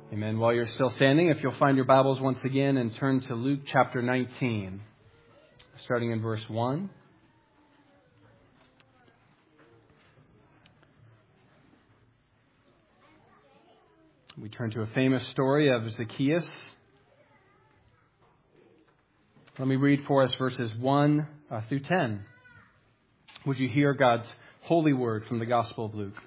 Amen. While you're still standing, if you'll find your Bibles once again and turn to Luke chapter 19, starting in verse 1. We turn to a famous story of Zacchaeus. Let me read for us verses 1 through 10. Would you hear God's holy word from the Gospel of Luke?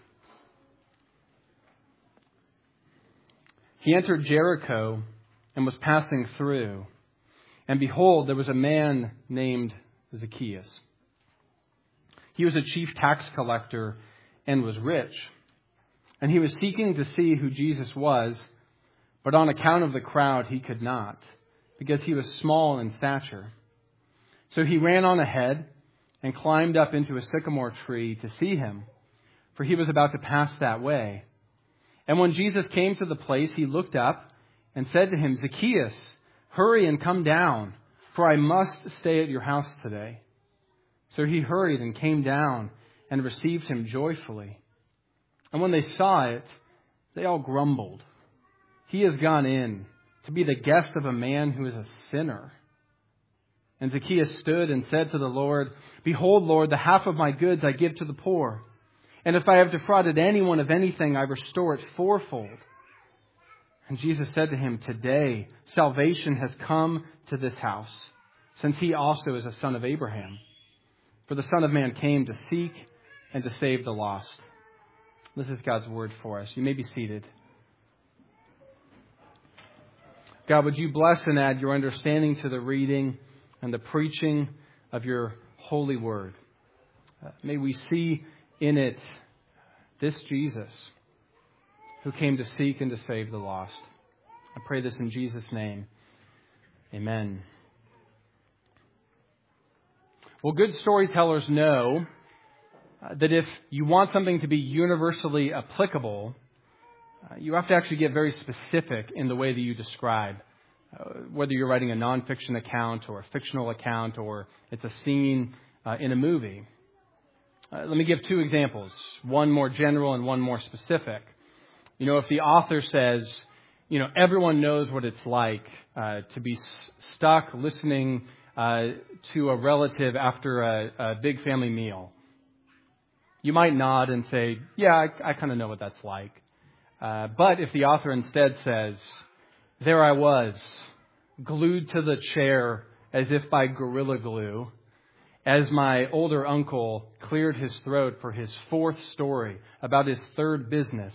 He entered Jericho and was passing through. And behold, there was a man named Zacchaeus. He was a chief tax collector and was rich. And he was seeking to see who Jesus was, but on account of the crowd he could not, because he was small in stature. So he ran on ahead and climbed up into a sycamore tree to see him, for he was about to pass that way. And when Jesus came to the place, he looked up and said to him, "Zacchaeus, hurry and come down, for I must stay at your house today." So he hurried and came down and received him joyfully. And when they saw it, they all grumbled. "He has gone in to be the guest of a man who is a sinner." And Zacchaeus stood and said to the Lord, "Behold, Lord, the half of my goods I give to the poor. And if I have defrauded anyone of anything, I restore it fourfold." And Jesus said to him, "Today salvation has come to this house, since he also is a son of Abraham. For the Son of Man came to seek and to save the lost." This is God's word for us. You may be seated. God, would you bless and add your understanding to the reading and the preaching of your holy word. May we see in it this Jesus who came to seek and to save the lost. I pray this in Jesus' name. Amen. Well, good storytellers know that if you want something to be universally applicable, you have to actually get very specific in the way that you describe. Whether you're writing a nonfiction account or a fictional account or it's a scene in a movie. Let me give two examples, one more general and one more specific. If the author says, everyone knows what it's like to be stuck listening to a relative after a big family meal. You might nod and say, yeah, I kind of know what that's like. But if the author instead says, there I was, glued to the chair as if by Gorilla Glue, as my older uncle cleared his throat for his fourth story about his third business.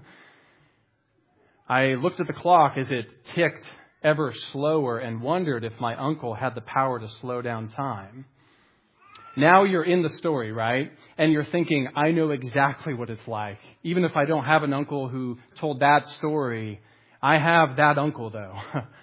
I looked at the clock as it ticked ever slower and wondered if my uncle had the power to slow down time. Now you're in the story, right? And you're thinking, I know exactly what it's like. Even if I don't have an uncle who told that story, I have that uncle, though.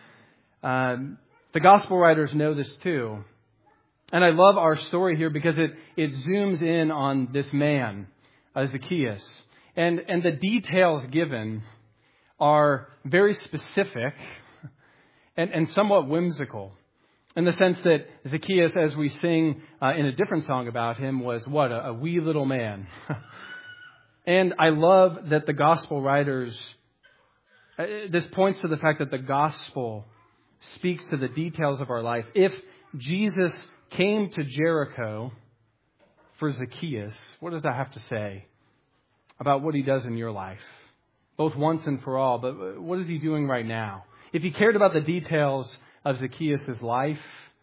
The gospel writers know this too. And I love our story here because it zooms in on this man, Zacchaeus. And the details given are very specific and somewhat whimsical. In the sense that Zacchaeus, as we sing in a different song about him, was what? A wee little man. And I love that the gospel writers, this points to the fact that the gospel speaks to the details of our life. If Jesus came to Jericho for Zacchaeus, what does that have to say about what he does in your life? Both once and for all, but what is he doing right now? If he cared about the details of Zacchaeus' life,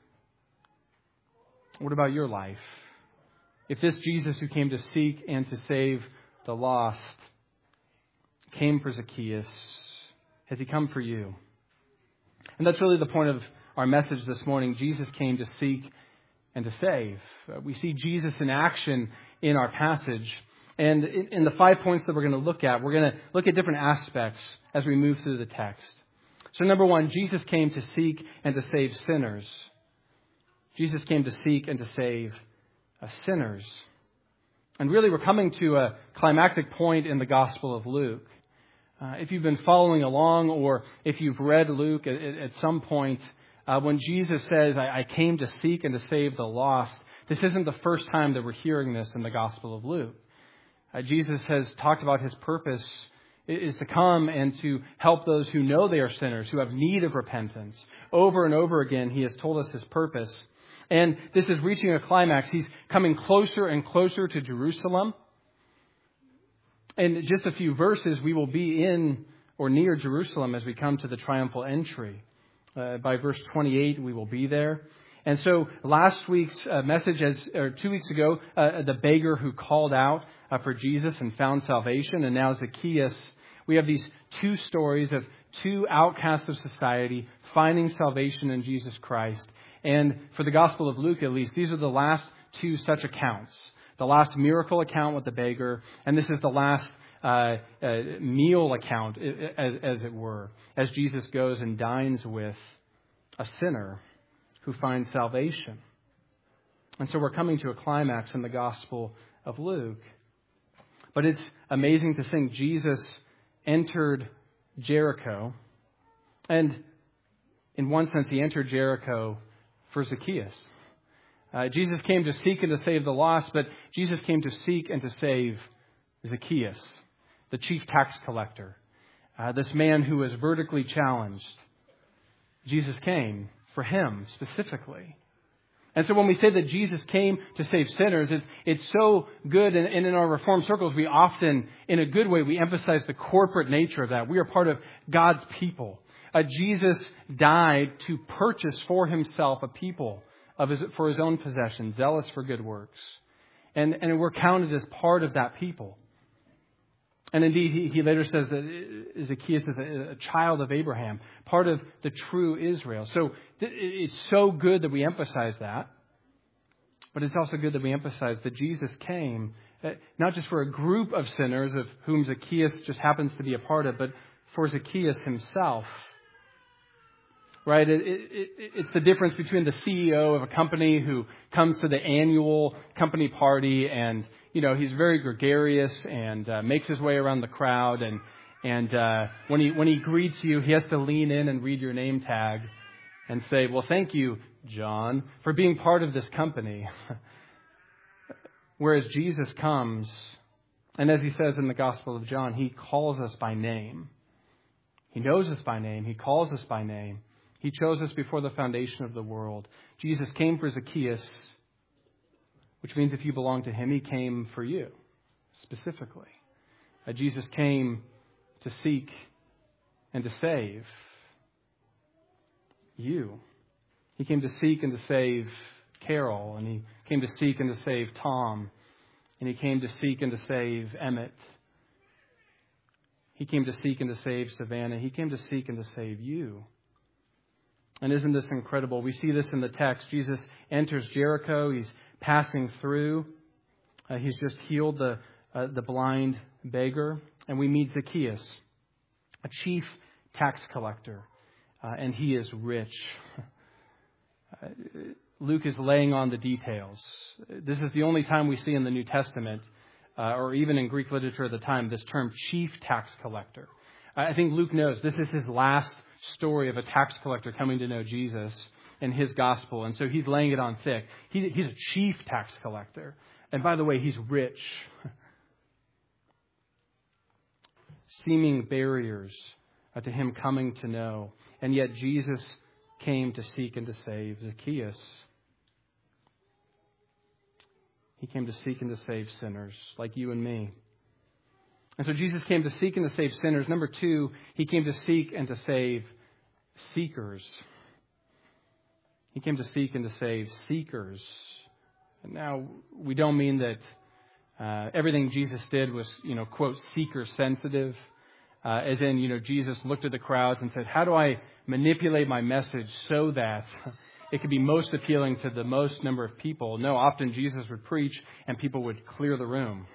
what about your life? If this Jesus who came to seek and to save the lost came for Zacchaeus, has he come for you? And that's really the point of our message this morning. Jesus came to seek and to save. We see Jesus in action in our passage. And in the 5 points that we're going to look at, we're going to look at different aspects as we move through the text. So number one, Jesus came to seek and to save sinners. Jesus came to seek and to save sinners. And really we're coming to a climactic point in the Gospel of Luke. If you've been following along or if you've read Luke at some point, when Jesus says, I came to seek and to save the lost, this isn't the first time that we're hearing this in the Gospel of Luke. Jesus has talked about his purpose is to come and to help those who know they are sinners, who have need of repentance. Over and over again, he has told us his purpose. And this is reaching a climax. He's coming closer and closer to Jerusalem. In just a few verses, we will be in or near Jerusalem as we come to the triumphal entry. By verse 28, we will be there. And so last week's message, 2 weeks ago, the beggar who called out for Jesus and found salvation, and now Zacchaeus. We have these two stories of two outcasts of society finding salvation in Jesus Christ. And for the Gospel of Luke, at least, these are the last two such accounts. The last miracle account with the beggar, and this is the last meal account, as it were, as Jesus goes and dines with a sinner who finds salvation. And so we're coming to a climax in the Gospel of Luke. But it's amazing to think Jesus entered Jericho. And in one sense, he entered Jericho for Zacchaeus. Jesus came to seek and to save the lost, but Jesus came to seek and to save Zacchaeus, the chief tax collector, this man who was vertically challenged. Jesus came for him specifically. And so when we say that Jesus came to save sinners, it's so good. And in our Reformed circles, we often, in a good way, we emphasize the corporate nature of that. We are part of God's people. Jesus died to purchase for himself a people for his own possession, zealous for good works. And we're counted as part of that people. And indeed, he later says that Zacchaeus is a child of Abraham, part of the true Israel. So it's so good that we emphasize that. But it's also good that we emphasize that Jesus came not just for a group of sinners of whom Zacchaeus just happens to be a part of, but for Zacchaeus himself. Right? It's the difference between the CEO of a company who comes to the annual company party and, he's very gregarious and makes his way around the crowd. And when he greets you, he has to lean in and read your name tag and say, well, thank you, John, for being part of this company. Whereas Jesus comes, and as he says in the Gospel of John, he calls us by name. He knows us by name. He calls us by name. He chose us before the foundation of the world. Jesus came for Zacchaeus, which means if you belong to him, he came for you, specifically. Jesus came to seek and to save you. He came to seek and to save Carol, and he came to seek and to save Tom, and he came to seek and to save Emmett. He came to seek and to save Savannah. He came to seek and to save you. And isn't this incredible? We see this in the text. Jesus enters Jericho. He's passing through. He's just healed the blind beggar. And we meet Zacchaeus, a chief tax collector. And he is rich. Luke is laying on the details. This is the only time we see in the New Testament, or even in Greek literature at the time, this term chief tax collector. I think Luke knows this is his last story of a tax collector coming to know Jesus and his gospel. And so he's laying it on thick. He's a chief tax collector. And by the way, he's rich. Seeming barriers to him coming to know. And yet Jesus came to seek and to save Zacchaeus. He came to seek and to save sinners like you and me. And so Jesus came to seek and to save sinners. Number two, he came to seek and to save seekers. He came to seek and to save seekers. And now, we don't mean that everything Jesus did was, quote, seeker sensitive. As in, Jesus looked at the crowds and said, how do I manipulate my message so that it could be most appealing to the most number of people? No, often Jesus would preach and people would clear the room.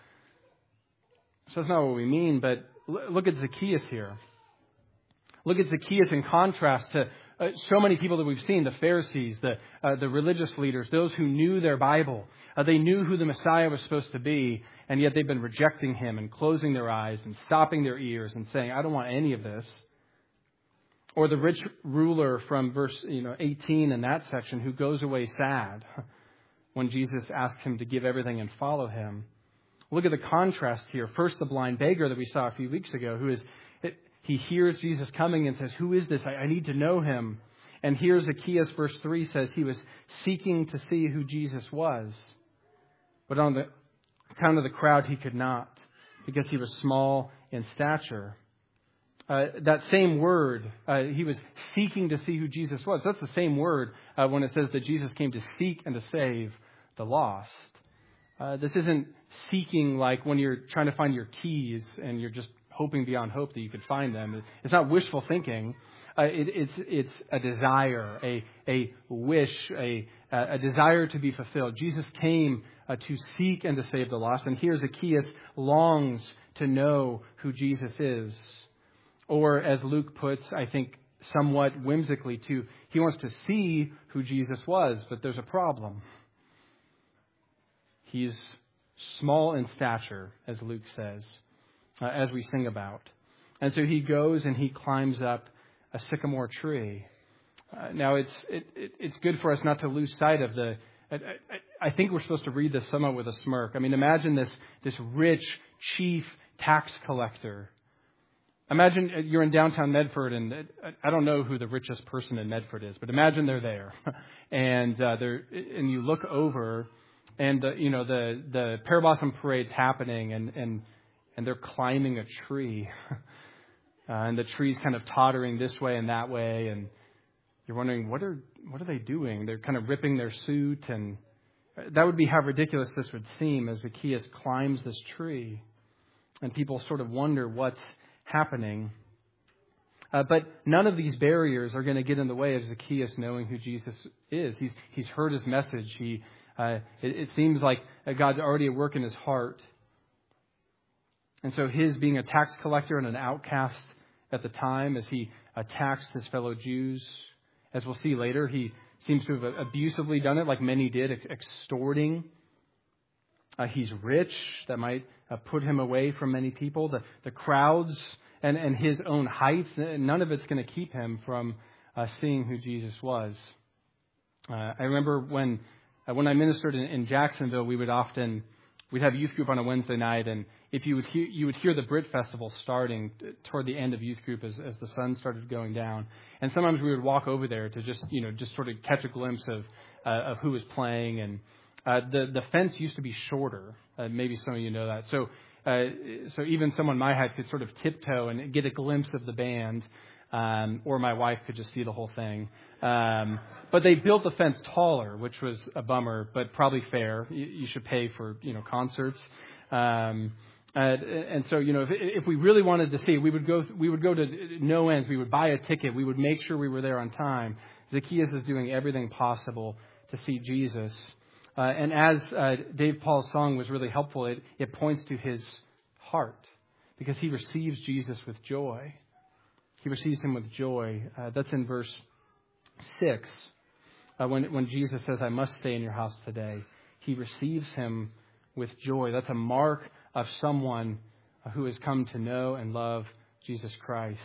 So that's not what we mean, but look at Zacchaeus here. Look at Zacchaeus in contrast to so many people that we've seen, the Pharisees, the religious leaders, those who knew their Bible. They knew who the Messiah was supposed to be, and yet they've been rejecting him and closing their eyes and stopping their ears and saying, I don't want any of this. Or the rich ruler from verse 18 in that section who goes away sad when Jesus asks him to give everything and follow him. Look at the contrast here. First, the blind beggar that we saw a few weeks ago, he hears Jesus coming and says, "Who is this? I need to know him." And here Zacchaeus, verse 3 says he was seeking to see who Jesus was. But on the account of the crowd, he could not, because he was small in stature. That same word, he was seeking to see who Jesus was. That's the same word when it says that Jesus came to seek and to save the lost. This isn't seeking like when you're trying to find your keys and you're just hoping beyond hope that you could find them. It's not wishful thinking. It's a desire, a wish, a desire to be fulfilled. Jesus came to seek and to save the lost. And here Zacchaeus longs to know who Jesus is. Or as Luke puts, I think somewhat whimsically too, he wants to see who Jesus was, but there's a problem. He's small in stature, as Luke says, as we sing about. And so he goes and he climbs up a sycamore tree. Now, it's good for us not to lose sight of I think we're supposed to read this somewhat with a smirk. I mean, imagine this rich chief tax collector. Imagine you're in downtown Medford, and I don't know who the richest person in Medford is, but imagine they're there, and you look over, and the Pear Blossom Parade's happening, and they're climbing a tree, and the tree's kind of tottering this way and that way, and you're wondering what are they doing? They're kind of ripping their suit, and that would be how ridiculous this would seem as Zacchaeus climbs this tree, and people sort of wonder what's happening. But none of these barriers are going to get in the way of Zacchaeus knowing who Jesus is. He's heard his message. It seems like God's already at work in his heart. And so his being a tax collector and an outcast at the time as he taxed his fellow Jews, as we'll see later, he seems to have abusively done it like many did, extorting. He's rich. That might put him away from many people. The crowds and his own height, none of it's going to keep him from seeing who Jesus was. I remember when I ministered in Jacksonville, we'd have youth group on a Wednesday night, and if you would hear the Brit Festival starting toward the end of youth group as the sun started going down, and sometimes we would walk over there to just sort of catch a glimpse of who was playing. And the fence used to be shorter. Maybe some of you know that. So even someone my height could sort of tiptoe and get a glimpse of the band, or my wife could just see the whole thing. But they built the fence taller, which was a bummer, but probably fair. You should pay for concerts. And so if we really wanted to see, we would go to no ends. We would buy a ticket. We would make sure we were there on time. Zacchaeus is doing everything possible to see Jesus. And as Dave Paul's song was really helpful, it points to his heart, because he receives Jesus with joy. He receives him with joy. That's in verse 6. When Jesus says, "I must stay in your house today," he receives him with joy. That's a mark of someone who has come to know and love Jesus Christ.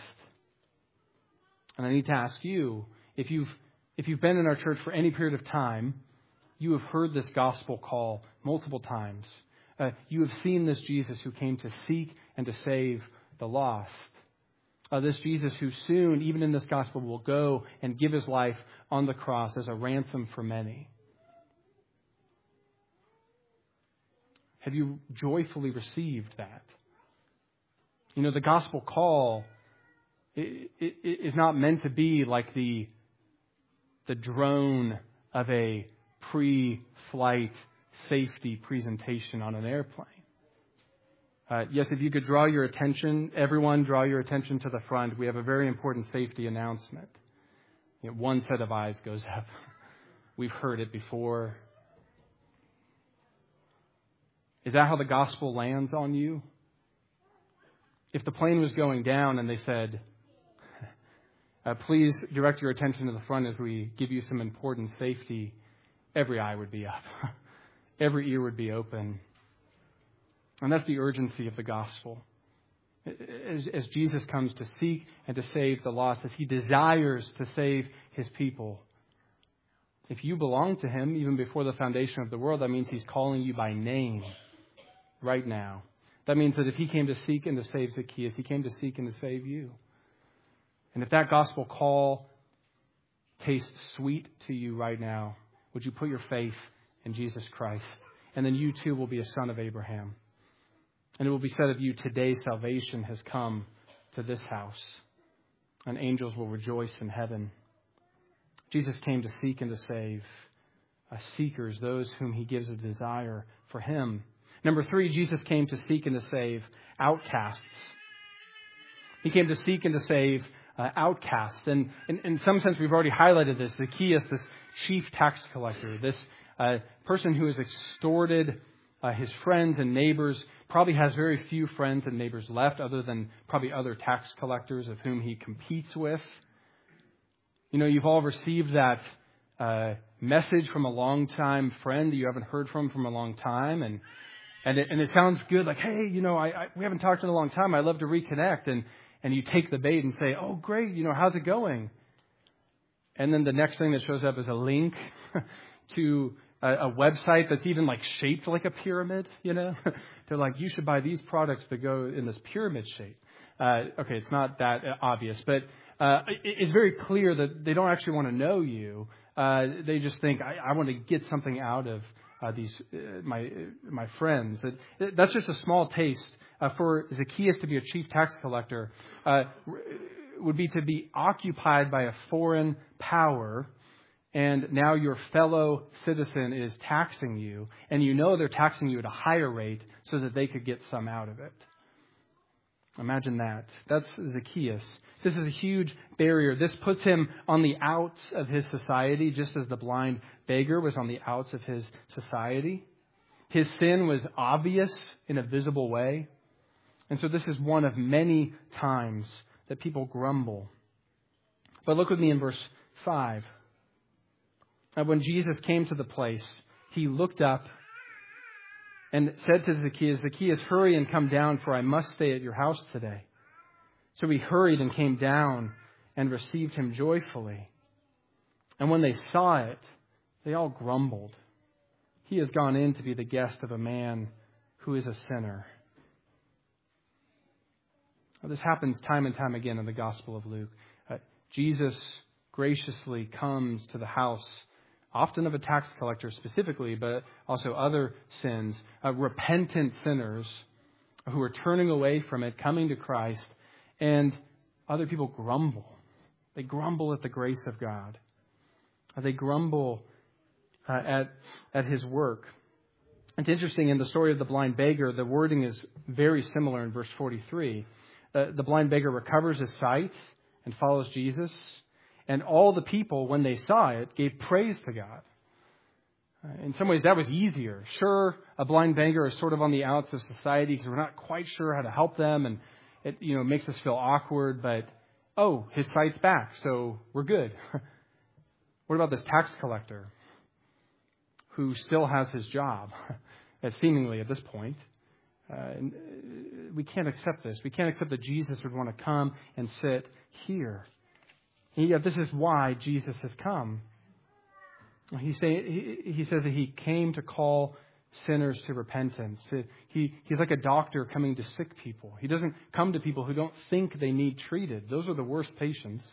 And I need to ask you, if you've been in our church for any period of time, you have heard this gospel call multiple times. You have seen this Jesus who came to seek and to save the lost. This Jesus who soon, even in this gospel, will go and give his life on the cross as a ransom for many. Have you joyfully received that? The gospel call is not meant to be like the drone of a pre-flight safety presentation on an airplane. Yes, if you could draw your attention, everyone draw your attention to the front. We have a very important safety announcement. One set of eyes goes up. We've heard it before. Is that how the gospel lands on you? If the plane was going down and they said, please direct your attention to the front as we give you some important safety, every eye would be up. Every ear would be open. And that's the urgency of the gospel. As Jesus comes to seek and to save the lost, as he desires to save his people. If you belong to him, even before the foundation of the world, that means he's calling you by name. right now. That means that if he came to seek and to save Zacchaeus, he came to seek and to save you. And if that gospel call tastes sweet to you right now, would you put your faith in Jesus Christ? And then you too will be a son of Abraham. And it will be said of you, today salvation has come to this house. And angels will rejoice in heaven. Jesus came to seek and to save seekers, those whom he gives a desire for him. Number 3, Jesus came to seek and to save outcasts. He came to seek and to save outcasts. And in some sense, we've already highlighted this. Zacchaeus, this chief tax collector, this person who has extorted his friends and neighbors, probably has very few friends and neighbors left other than probably other tax collectors of whom he competes with. You know, you've all received that message from a longtime friend that you haven't heard from a long time. And it sounds good, like, hey, you know, we haven't talked in a long time. I'd love to reconnect. And you take the bait and say, oh, great, you know, how's it going? And then the next thing that shows up is a link to a website that's even like shaped like a pyramid, you know. They're like, you should buy these products that go in this pyramid shape. Okay, it's not that obvious, but it's very clear that they don't actually want to know you. They just think, I want to get something out of these my friends. That's just a small taste. For Zacchaeus to be a chief tax collector would be to be occupied by a foreign power, and now your fellow citizen is taxing you, and you know they're taxing you at a higher rate so that they could get some out of it. Imagine that. That's Zacchaeus. This is a huge barrier. This puts him on the outs of his society, just as the blind beggar was on the outs of his society. His sin was obvious in a visible way. And so this is one of many times that people grumble. But look with me in verse 5. When Jesus came to the place, he looked up and said to Zacchaeus, Zacchaeus, hurry and come down, for I must stay at your house today. So he hurried and came down and received him joyfully. And when they saw it, they all grumbled. He has gone in to be the guest of a man who is a sinner. Now, this happens time and time again in the Gospel of Luke. Jesus graciously comes to the house, often of a tax collector specifically, but also other sins, repentant sinners who are turning away from it, coming to Christ, and other people grumble. They grumble at the grace of God. They grumble at his work. It's interesting, in the story of the blind beggar, the wording is very similar in verse 43. The blind beggar recovers his sight and follows Jesus. And all the people, when they saw it, gave praise to God. In some ways, that was easier. Sure, a blind beggar is sort of on the outs of society because we're not quite sure how to help them. And it makes us feel awkward. But, his sight's back, so we're good. What about this tax collector who still has his job, seemingly at this point? We can't accept this. We can't accept that Jesus would want to come and sit here. And yet this is why Jesus has come. He says that he came to call sinners to repentance. He's like a doctor coming to sick people. He doesn't come to people who don't think they need treated. Those are the worst patients.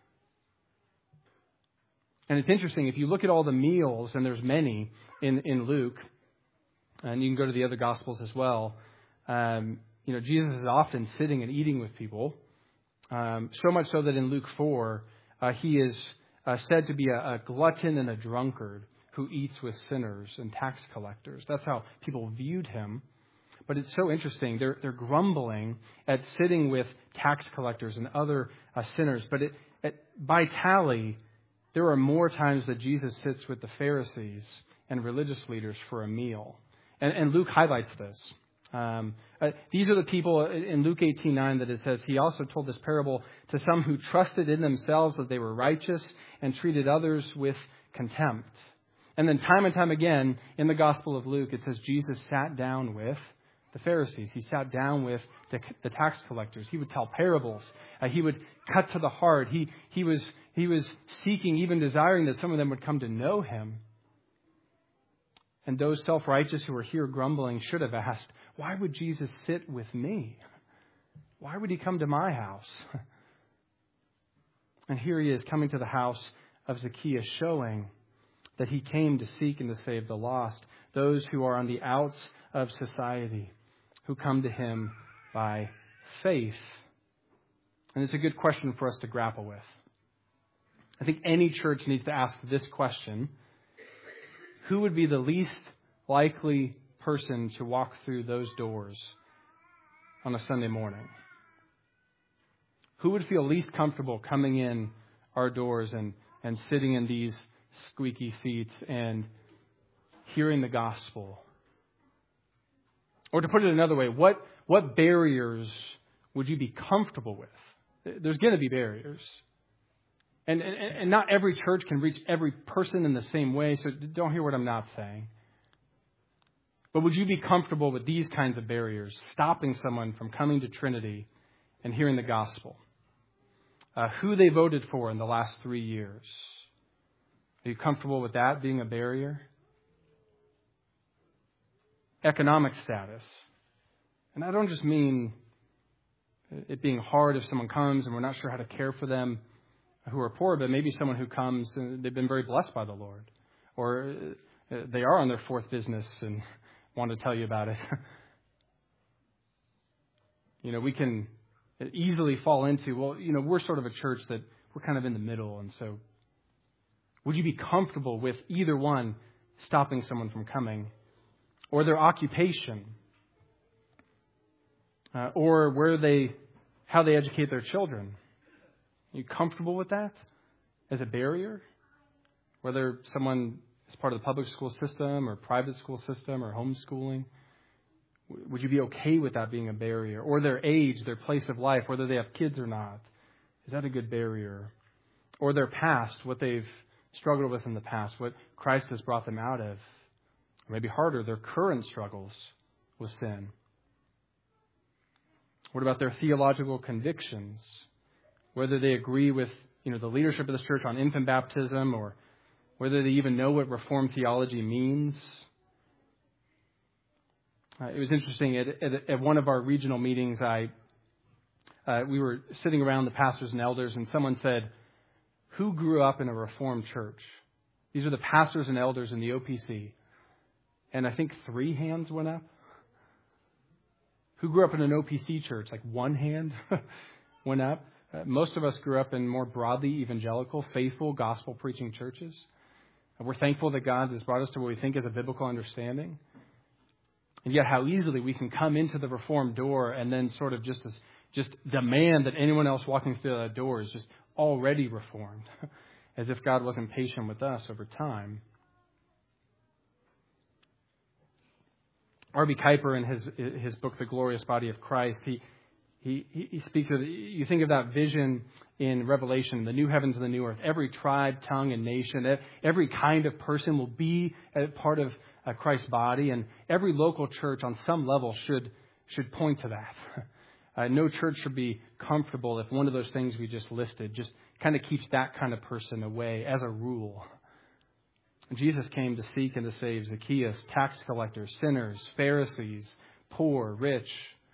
And it's interesting, if you look at all the meals, and there's many in Luke, and you can go to the other Gospels as well, Jesus is often sitting and eating with people. So much so that in Luke 4, he is said to be a glutton and a drunkard who eats with sinners and tax collectors. That's how people viewed him. But it's so interesting. They're grumbling at sitting with tax collectors and other sinners. But by tally, there are more times that Jesus sits with the Pharisees and religious leaders for a meal. And Luke highlights this. These are the people in Luke 18:9 that it says, he also told this parable to some who trusted in themselves that they were righteous and treated others with contempt. And then time and time again in the Gospel of Luke, it says Jesus sat down with the Pharisees. He sat down with the tax collectors. He would tell parables. He would cut to the heart. He was seeking, even desiring that some of them would come to know him. And those self-righteous who are here grumbling should have asked, why would Jesus sit with me? Why would he come to my house? And here he is coming to the house of Zacchaeus, showing that he came to seek and to save the lost, those who are on the outs of society, who come to him by faith. And it's a good question for us to grapple with. I think any church needs to ask this question: who would be the least likely person to walk through those doors on a Sunday morning? Who would feel least comfortable coming in our doors and sitting in these squeaky seats and hearing the gospel? Or to put it another way, what barriers would you be comfortable with? There's going to be barriers. And not every church can reach every person in the same way, so don't hear what I'm not saying. But would you be comfortable with these kinds of barriers, stopping someone from coming to Trinity and hearing the gospel? Who they voted for in the last 3 years. Are you comfortable with that being a barrier? Economic status. And I don't just mean it being hard if someone comes and we're not sure how to care for them who are poor, but maybe someone who comes and they've been very blessed by the Lord. Or they are on their fourth business and want to tell you about it. We can easily fall into, we're sort of a church that we're kind of in the middle. And so would you be comfortable with either one stopping someone from coming? Or their occupation? Or how they educate their children? Are you comfortable with that as a barrier? Whether someone is part of the public school system or private school system or homeschooling, would you be okay with that being a barrier? Or their age, their place of life, whether they have kids or not, is that a good barrier? Or their past, what they've struggled with in the past, what Christ has brought them out of. Or maybe harder, their current struggles with sin. What about their theological convictions? Whether they agree with, the leadership of this church on infant baptism, or whether they even know what Reformed theology means. It was interesting, at one of our regional meetings, we were sitting around the pastors and elders, and someone said, who grew up in a Reformed church? These are the pastors and elders in the OPC. And I think 3 hands went up. Who grew up in an OPC church? Like 1 hand went up. Most of us grew up in more broadly evangelical, faithful, gospel-preaching churches. And we're thankful that God has brought us to what we think is a biblical understanding. And yet how easily we can come into the Reformed door and then sort of just demand that anyone else walking through that door is just already Reformed, as if God wasn't patient with us over time. R.B. Kuiper, in his book, The Glorious Body of Christ, he speaks of, you think of that vision in Revelation, the new heavens and the new earth. Every tribe, tongue, and nation, every kind of person will be a part of Christ's body, and every local church on some level should point to that. No church should be comfortable if one of those things we just listed just kind of keeps that kind of person away as a rule. Jesus came to seek and to save Zacchaeus, tax collectors, sinners, Pharisees, poor, rich,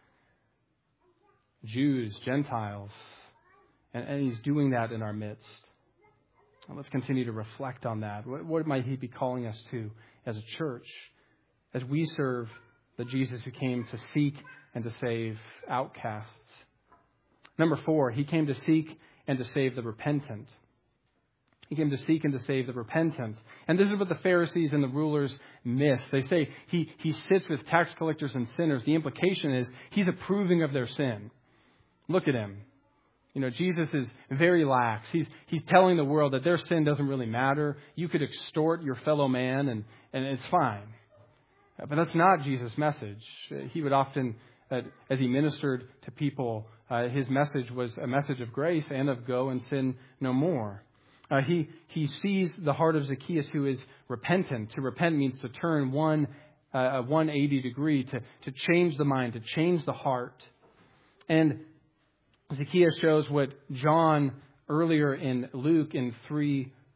Jews, Gentiles. And he's doing that in our midst. Well, let's continue to reflect on that. What might he be calling us to as a church as we serve the Jesus who came to seek and to save outcasts? Number 4, he came to seek and to save the repentant. He came to seek and to save the repentant. And this is what the Pharisees and the rulers miss. They say he sits with tax collectors and sinners. The implication is he's approving of their sin. Look at him. Jesus is very lax. He's telling the world that their sin doesn't really matter. You could extort your fellow man and it's fine. But that's not Jesus' message. He would often, as he ministered to people, his message was a message of grace and of go and sin no more. He sees the heart of Zacchaeus, who is repentant. To repent means to turn 180 degree, to change the mind, to change the heart. And Zacchaeus shows what John earlier in Luke in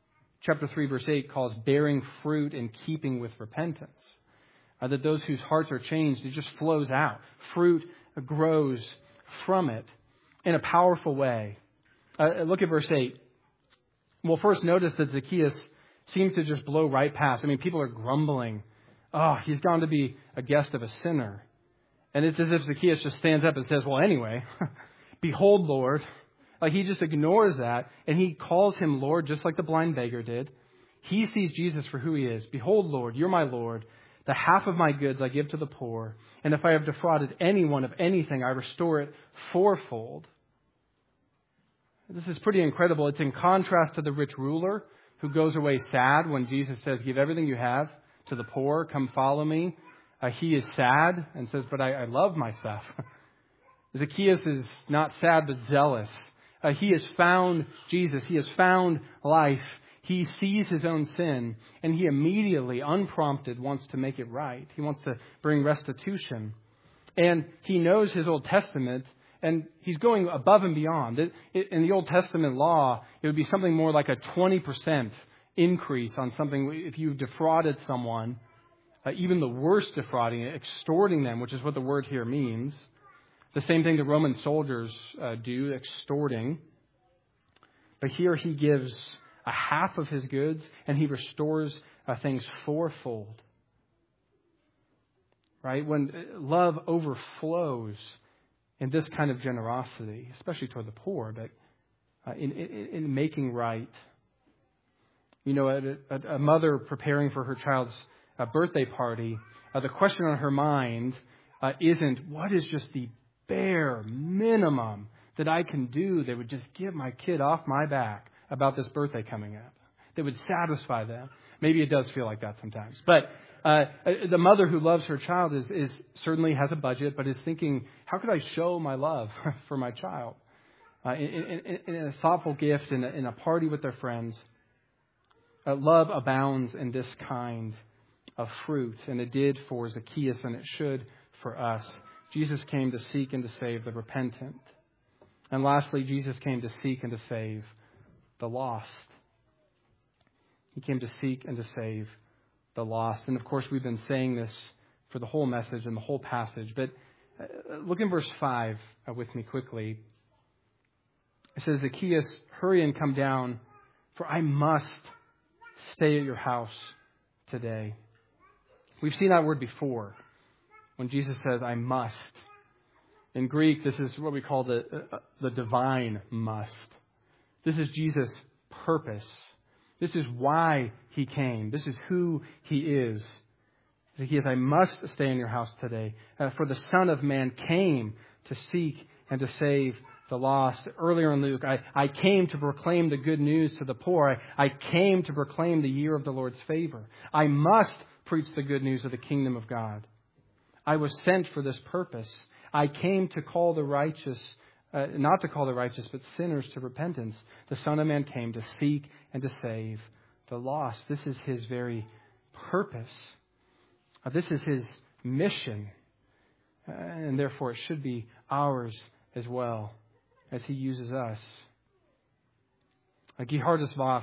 chapter 3, verse 8 calls bearing fruit in keeping with repentance. That those whose hearts are changed, it just flows out. Fruit grows from it in a powerful way. Look at verse 8. Well, first notice that Zacchaeus seems to just blow right past. I mean, people are grumbling. Oh, he's gone to be a guest of a sinner. And it's as if Zacchaeus just stands up and says, well, anyway, behold, Lord. Like he just ignores that, and he calls him Lord just like the blind beggar did. He sees Jesus for who he is. Behold, Lord, you're my Lord. The half of my goods I give to the poor. And if I have defrauded anyone of anything, I restore it fourfold. This is pretty incredible. It's in contrast to the rich ruler who goes away sad when Jesus says, give everything you have to the poor, come follow me. He is sad and says, but I love my stuff. Zacchaeus is not sad but zealous. He has found Jesus. He has found life. He sees his own sin, and he immediately, unprompted, wants to make it right. He wants to bring restitution. And he knows his Old Testament, and he's going above and beyond. In the Old Testament law, it would be something more like a 20% increase on something. If you defrauded someone, even the worst defrauding, extorting them, which is what the word here means. The same thing the Roman soldiers do, extorting. But here he gives a half of his goods, and he restores things fourfold. Right? When love overflows in this kind of generosity, especially toward the poor, but in making right. You know, a mother preparing for her child's birthday party, the question on her mind isn't, what is just the bare minimum that I can do that would just get my kid off my back about this birthday coming up, that would satisfy them. Maybe it does feel like that sometimes. But the mother who loves her child is certainly has a budget, but is thinking, how could I show my love for my child? In a thoughtful gift, in a party with their friends. Love abounds in this kind of fruit, and it did for Zacchaeus, and it should for us. Jesus came to seek and to save the repentant. And lastly, Jesus came to seek and to save the lost. He came to seek and to save the lost. And of course, we've been saying this for the whole message and the whole passage. But look in verse 5 with me quickly. It says, Zacchaeus, hurry and come down, for I must stay at your house today. We've seen that word before when Jesus says, I must. In Greek, this is what we call the divine must. This is Jesus' purpose. This is why he came. This is who he is. Zacchaeus, I must stay in your house today. For the Son of Man came to seek and to save the lost. Earlier in Luke, I came to proclaim the good news to the poor. I came to proclaim the year of the Lord's favor. I must preach the good news of the kingdom of God. I was sent for this purpose. I came to call the righteous, not to call the righteous, but sinners to repentance. The Son of Man came to seek and to save the lost. This is his very purpose. This is his mission. And therefore it should be ours as well as he uses us. Geerhardus Vos,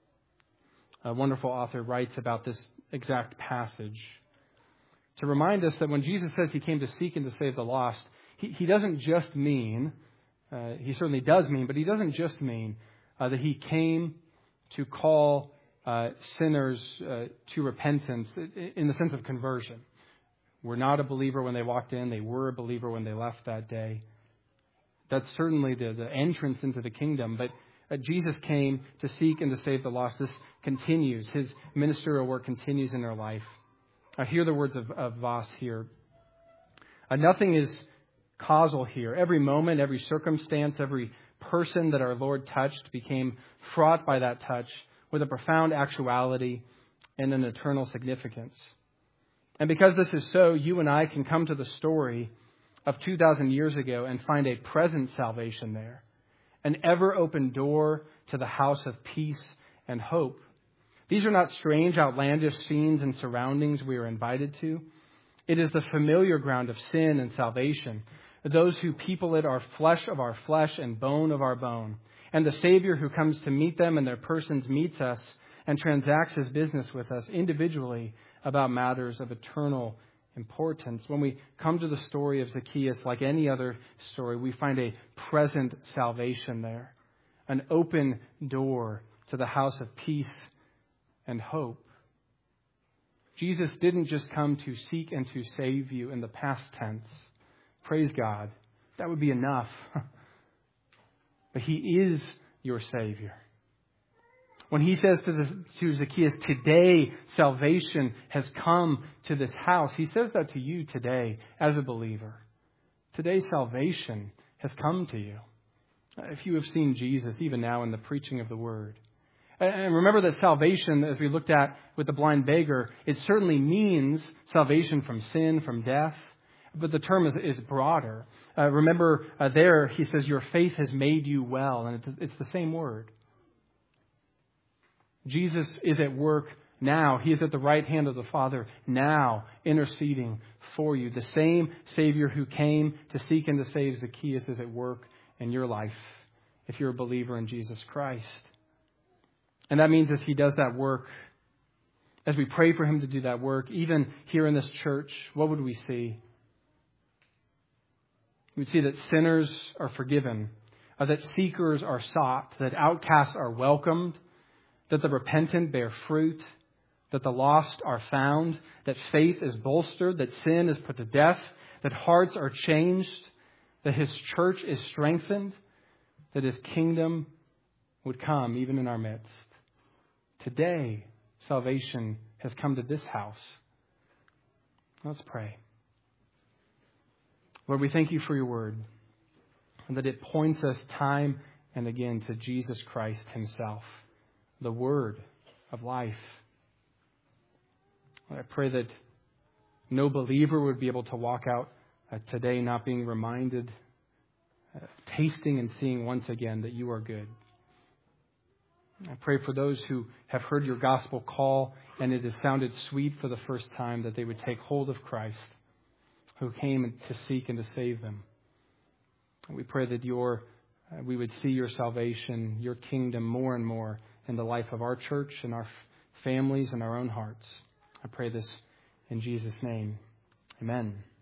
a wonderful author, writes about this exact passage to remind us that when Jesus says he came to seek and to save the lost, he doesn't just mean, he certainly does mean, but he doesn't just mean that he came to call sinners to repentance in the sense of conversion. Were not a believer when they walked in, they were a believer when they left that day. That's certainly the entrance into the kingdom, but Jesus came to seek and to save the lost. This continues. His ministerial work continues in their life. I hear the words of Voss here. Nothing is causal here. Every moment, every circumstance, every person that our Lord touched became fraught by that touch with a profound actuality and an eternal significance. And because this is so, you and I can come to the story of 2,000 years ago and find a present salvation there. An ever-open door to the house of peace and hope. These are not strange, outlandish scenes and surroundings we are invited to. It is the familiar ground of sin and salvation. Those who people it are flesh of our flesh and bone of our bone. And the Savior who comes to meet them in their persons meets us and transacts his business with us individually about matters of eternal importance. When we come to the story of Zacchaeus, like any other story, we find a present salvation there, an open door to the house of peace and hope. Jesus didn't just come to seek and to save you in the past tense. Praise God. That would be enough. But He is your Savior. When He says to Zacchaeus, today salvation has come to this house, He says that to you today as a believer. Today salvation has come to you. If you have seen Jesus, even now in the preaching of the Word. And remember that salvation, as we looked at with the blind beggar, it certainly means salvation from sin, from death. But the term is broader. Remember there, He says, your faith has made you well. And it's the same word. Jesus is at work now. He is at the right hand of the Father now, interceding for you. The same Savior who came to seek and to save Zacchaeus is at work in your life if you're a believer in Jesus Christ. And that means as He does that work, as we pray for Him to do that work, even here in this church, what would we see? We'd see that sinners are forgiven, that seekers are sought, that outcasts are welcomed, that the repentant bear fruit, that the lost are found, that faith is bolstered, that sin is put to death, that hearts are changed, that His church is strengthened, that His kingdom would come even in our midst. Today, salvation has come to this house. Let's pray. Lord, we thank You for Your word and that it points us time and again to Jesus Christ Himself, the Word of life. I pray that no believer would be able to walk out today not being reminded, tasting and seeing once again that You are good. I pray for those who have heard Your gospel call and it has sounded sweet for the first time, that they would take hold of Christ, who came to seek and to save them. We pray that we would see Your salvation, Your kingdom more and more in the life of our church and our families and our own hearts. I pray this in Jesus' name. Amen.